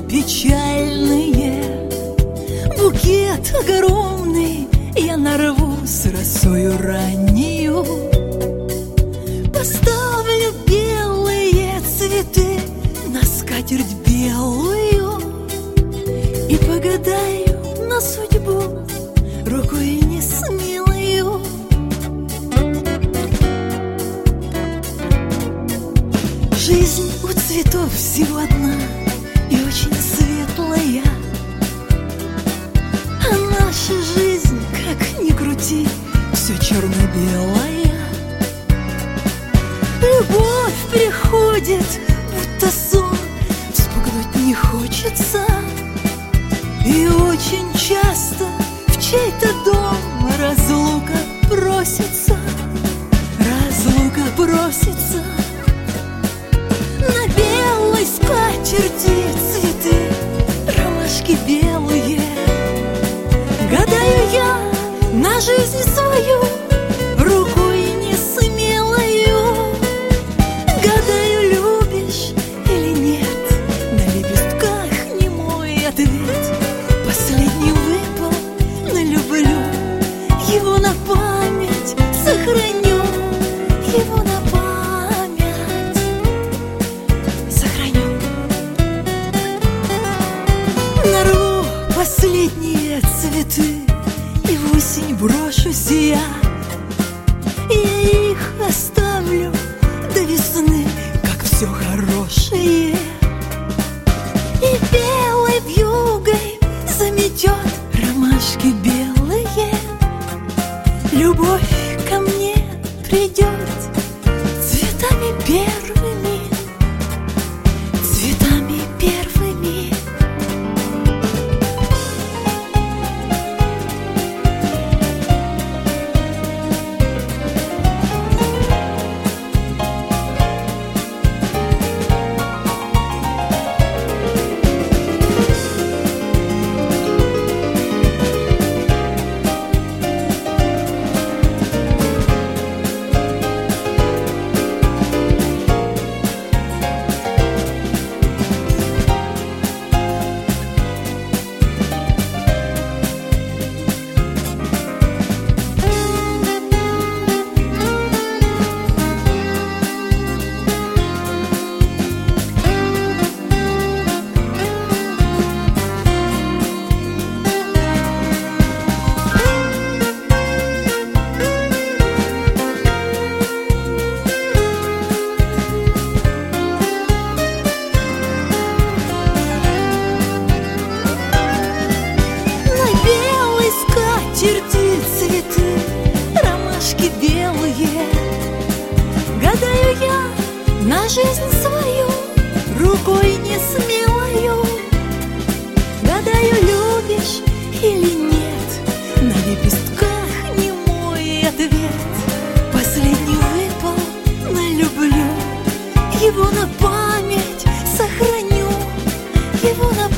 печальные. Букет огромный я нарву с росою раннею. Поставлю белые цветы на скатерть белую и погадаю на судьбу рукой несмелою. Жизнь у цветов всего одна и очень светлая, а наша жизнь, как ни крути, все черно-белая. Любовь приходит, будто сон, вспугнуть не хочется, и очень часто в чей-то дом разлука просится, разлука просится. На белой скатерти цветы, ромашки белые. Гадаю я на жизнь свою рукой несмелою. Гадаю, любишь или нет, на лепестках немой ответ. Последний выпал на люблю, его на память сохраню, его на память сохраню. Нарву последние цветы и в осень брошусь я. Я их оставлю до весны, как все хорошее, и белой вьюгой заметет ромашки белые. Любовь ко мне придет цветами первыми, цветами первыми. Черти цветы, ромашки белые. Гадаю я на жизнь свою рукой несмелою. Гадаю, любишь или нет, на лепестках немой ответ. Последний выпал на люблю, его на память сохраню, его на